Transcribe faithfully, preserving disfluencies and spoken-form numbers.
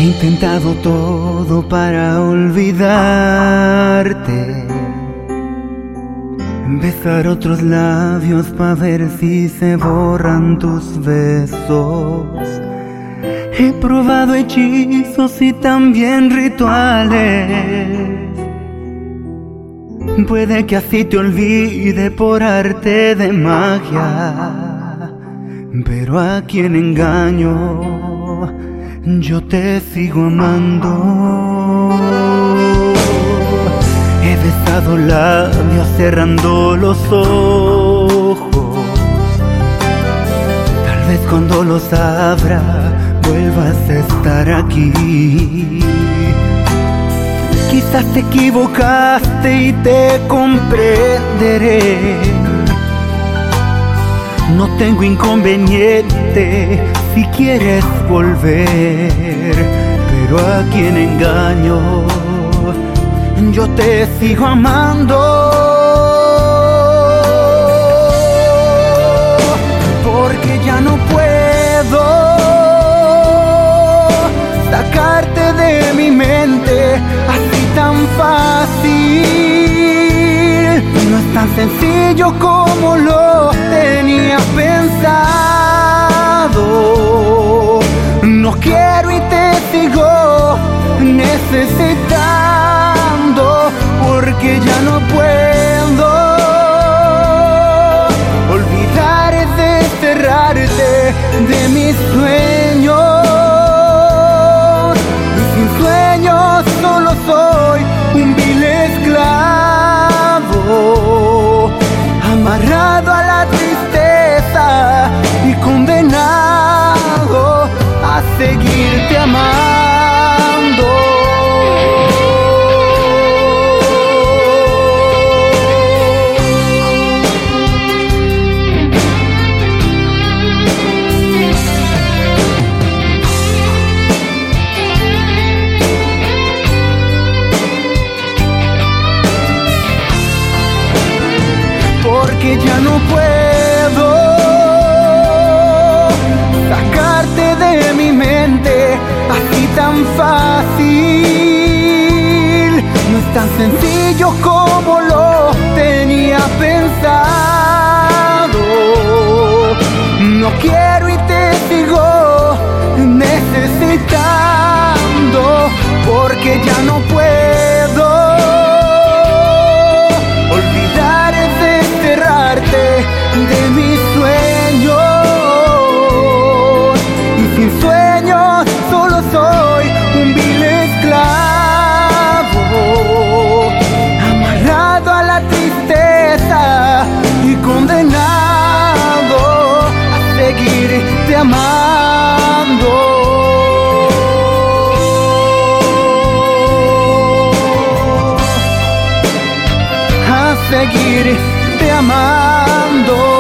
intentado todo para olvidarte, besar otros labios para ver si se borran tus besos. He probado hechizos y también rituales. Puede que así te olvide por arte de magia, pero a quien engaño, yo te sigo amando. He besado labios cerrando los ojos. Tal vez cuando los abra vuelvas a estar aquí. Quizás te equivocaste y te comprenderé. No tengo inconveniente si quieres volver, pero a quien engaño, yo te sigo amando. Porque ya no puedo sacarte de mi mente así tan fácil. No es tan sencillo como lo tenía pensado. No quiero y te sigo necesitando, porque ya no puedo olvidar de cerrarte de mis sueños. Y sin sueños solo soy un vil esclavo, amarrado a la tristeza y condenado a seguirte amando. Porque ya no puedo sacarte de mi mente así tan fácil. No es tan sencillo como lo tenía pensado. No quiero y te sigo necesitando, porque ya no puedo olvidar de cerrarte de mis sueños. Y sin sueños solo soy un vil esclavo, amarrado a la tristeza y condenado a seguirte amando. A seguirte amando.